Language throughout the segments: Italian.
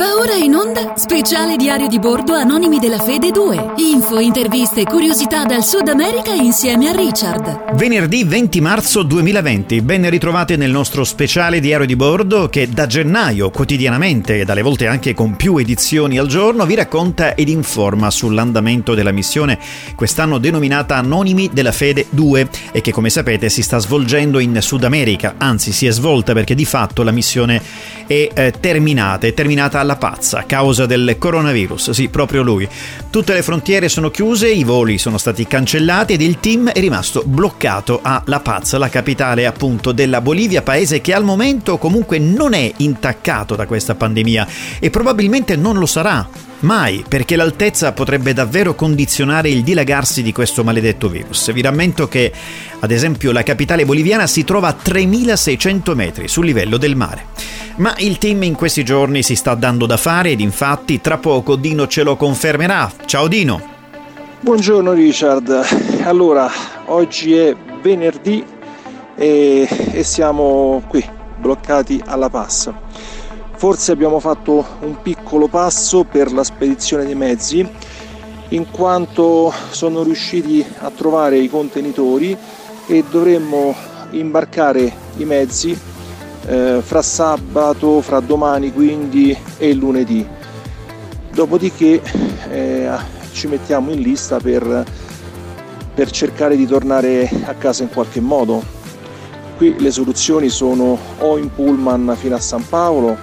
Va ora in onda speciale diario di bordo Anonimi della Fede 2. Info, interviste e curiosità dal Sud America insieme a Richard. Venerdì 20 marzo 2020, ben ritrovate nel nostro speciale diario di bordo che da gennaio quotidianamente e dalle volte anche con più edizioni al giorno vi racconta ed informa sull'andamento della missione quest'anno denominata Anonimi della Fede 2 e che, come sapete, si sta svolgendo in Sud America, anzi si è svolta perché di fatto la missione è terminata alla pazza a causa del coronavirus. Sì, proprio lui. Tutte le frontiere sono chiuse, i voli sono stati cancellati ed il team è rimasto bloccato a La Paz, la capitale appunto della Bolivia, paese che al momento comunque non è intaccato da questa pandemia e probabilmente non lo sarà mai, perché l'altezza potrebbe davvero condizionare il dilagarsi di questo maledetto virus. Vi rammento che, ad esempio, la capitale boliviana si trova a 3.600 metri sul livello del mare. Ma il team in questi giorni si sta dando da fare ed infatti tra poco Dino ce lo confermerà. Ciao Dino! Buongiorno Richard. Allora, oggi è venerdì e siamo qui, bloccati alla Paz. Forse abbiamo fatto un piccolo passo per la spedizione dei mezzi, in quanto sono riusciti a trovare i contenitori e dovremmo imbarcare i mezzi fra sabato, fra domani quindi e il lunedì. Dopodiché ci mettiamo in lista per cercare di tornare a casa in qualche modo. Qui le soluzioni sono o in pullman fino a San Paolo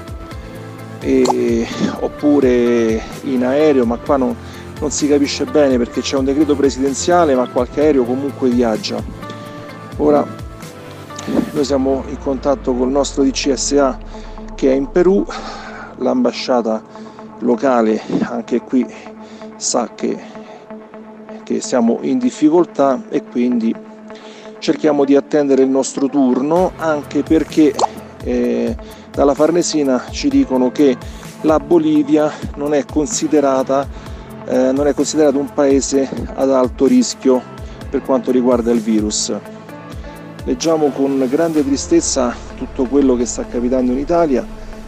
oppure in aereo, ma qua non si capisce bene perché c'è un decreto presidenziale, ma qualche aereo comunque viaggia. Ora noi siamo in contatto col nostro DCSA che è in Perù, l'ambasciata locale anche qui sa che siamo in difficoltà e quindi cerchiamo di attendere il nostro turno, anche perché dalla Farnesina ci dicono che la Bolivia non è considerato un paese ad alto rischio per quanto riguarda il virus. Leggiamo con grande tristezza tutto quello che sta capitando in Italia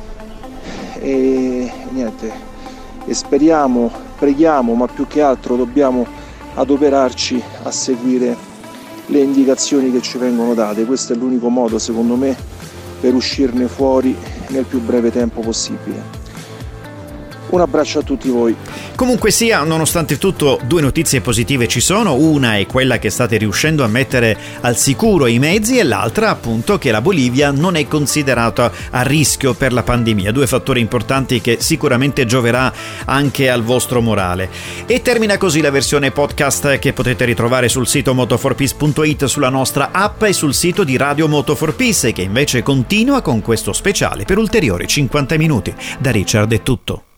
e niente, e speriamo, preghiamo, ma più che altro dobbiamo adoperarci a seguire le indicazioni che ci vengono date. Questo è l'unico modo, secondo me, per uscirne fuori nel più breve tempo possibile. Un abbraccio a tutti voi. Comunque sia, nonostante tutto, due notizie positive ci sono. Una è quella che state riuscendo a mettere al sicuro i mezzi e l'altra appunto che la Bolivia non è considerata a rischio per la pandemia. Due fattori importanti che sicuramente gioverà anche al vostro morale. E termina così la versione podcast che potete ritrovare sul sito moto4peace.it, sulla nostra app e sul sito di Radio Moto4Peace, che invece continua con questo speciale per ulteriori 50 minuti. Da Richard è tutto.